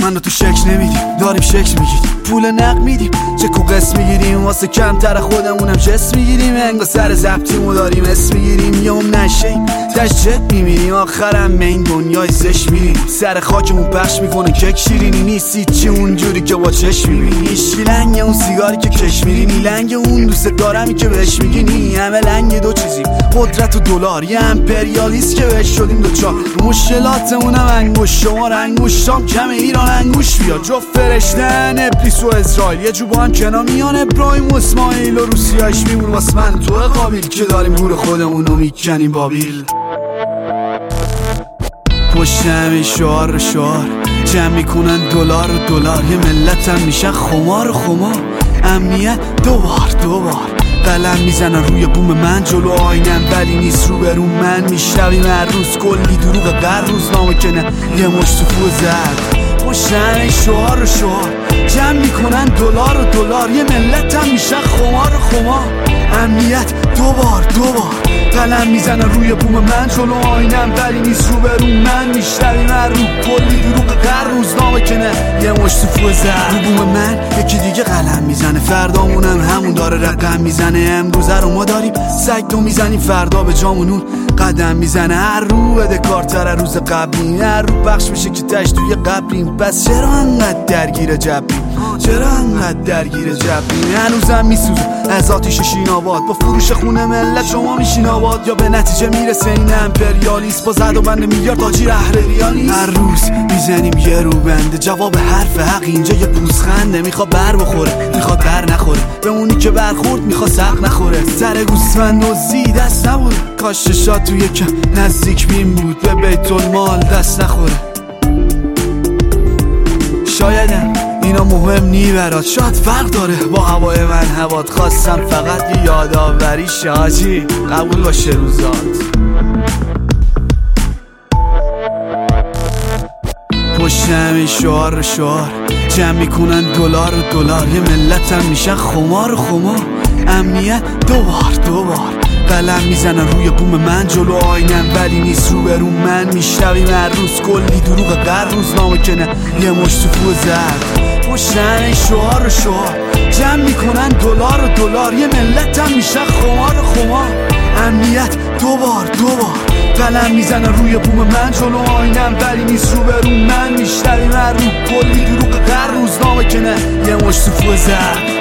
منو تو شک نمیدیم، داریم شک میگیریم، پول نق میدیم، چک و قسم میگیریم، واسه کمتر خودمونم جس میگیریم، انگار سر زبطیمو داریم اسم میگیریم، یا اون نشیم تش جت میمیریم، آخرم به این دنیای زش میریم، سر خاکمون پخش میکنه کک شیرینی نیستی چی اونجوری که با چش میبینی، ایشکی لنگ اون سیگاری که کش میرینی، لنگ اون دوست دارمی که بهش میگینی، همه لنگ دو چیزیم، قدرت و دلار، یه امپریالیست که بهش شدیم دوچار، مشکلاتمونم انگوش شمار انگوشتام کم ایران انگوش بیا، جفت فرشتن ابلیس و اسرائیل، یه جو با هم کنار میان ابراهیم و اسماعیل و روسیاش میمون واسه من تو قابیل که داریم گور خودمونو میکنیم بابیل. پشت همه شعار شعار جمع میکنن دلار و دلار، یه ملتم میشن خمار و خمار، امنیت دوبار قلم میزنن روی بوم من، جلو آینم ولی نیست رو برون من، میشنویم هر روز کلی دروغ قرار، روزنامه که نه یه مشت تو زرد، پشت همه شعار شعار جمع میکنن دلار و دلار، یه ملتم میشن خمار و خمار، امنیت دوبار قلم میزنن روی بوم من، جلو آینم ولی نیست رو برون من، میشنویم هر رو کلی دروغ قرار، روزنامه که نه یه مشت تو زرد، رو بوم من یکی دیگه قلم میزنه، فردامونم همون داره رقم میزنه، امروزه رو ما داریم سگ دو میزنیم، فردا به جامونون قدم میزنه، هر رو بده کارتر روز قبلی، هر رو بخش میشه که تش توی قبریم، پس چرا انقدر درگیر جبریم، چرا انقدر درگیر جبریم، هنوزم میسوزه از آتیش شیناباد، با فروش خونه ملت شما میشین آباد، یا به نتیجه میرسه این امپریالیست با زد و بند میلیارد تاجیر اهل ریالیست، هر روز میزنیم یه رو بنده، جواب حرف حق اینجا یه پوزخنده، میخواد بر بخوره میخواد بر نخوره، به اونی که برخورد میخواد سق نخوره، سر گوسفند و زی دست نبوده، کاش شاد توی کم نزدیک بین بود، به بیت المال دست نخوره، شایدم اینا مهم نی برات، شاید فرق داره با هوای من هوات، خواستم فقط یه یادآوری شاجی قبول باشه روزات. پشت همه شعار جمع میکنن دلار و دلار، یه ملتم میشن خمار و خمار، امنیت دوبار قلم میزنن روی بوم من، جلو آینم ولی نیست رو برون من، میشنویم هر روز کلی دروغ قرار، روزنامه که نه یه مشت تو زرد، پشت همه شعار جمع میکنن دلار و دلار، یه ملتم میشن خمار و خمار، امنیت دوبار قلم میزنن روی بوم من، جلو آینم ولی نیست رو برون من، میشنویم هر رو کلی دروغ قرار، روزنامه که نه یه مشت تو زرد.